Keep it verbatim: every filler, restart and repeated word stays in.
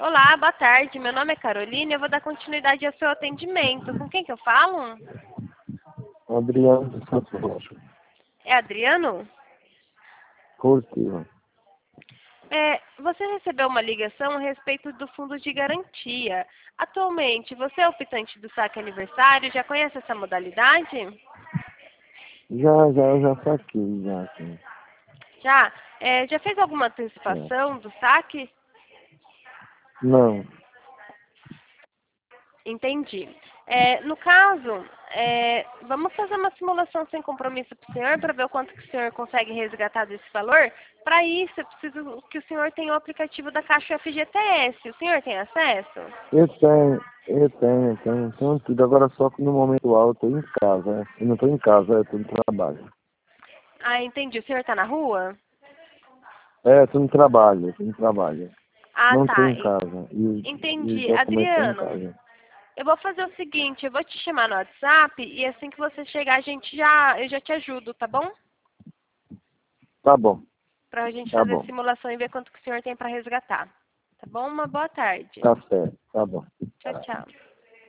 Olá, boa tarde. Meu nome é Carolina e eu vou dar continuidade ao seu atendimento. Com quem que eu falo? Adriano de Santos Rocha. É Adriano? Positivo. É, você recebeu uma ligação a respeito do fundo de garantia. Atualmente, você é optante do saque aniversário? Já conhece essa modalidade? Já, já, já saquei, já, sim. Já? É, já fez alguma É. antecipação do saque? Não, Entendi. É, no caso, é, vamos fazer uma simulação sem compromisso para o senhor para ver o quanto que o senhor consegue resgatar desse valor. Para isso, eu preciso que o senhor tenha o aplicativo da Caixa F G T S. O senhor tem acesso? eu tenho, eu tenho, eu tenho, tenho tudo. Agora só que no momento alto eu tô em casa, né? Eu não tô em casa, eu tô no trabalho. Ah, entendi. O senhor está na rua? É, eu tô no trabalho, eu tô no trabalho. Ah, Não tô tá. em casa. E os, e os Entendi. documentos estão em Adriano, casa. eu vou fazer o seguinte, eu vou te chamar no WhatsApp e assim que você chegar, a gente já, eu já te ajudo, tá bom? Tá bom, Para a gente tá fazer a bom. simulação e ver quanto que o senhor tem para resgatar. Tá bom? Uma boa tarde. Tá certo, tá bom. Tchau, tchau.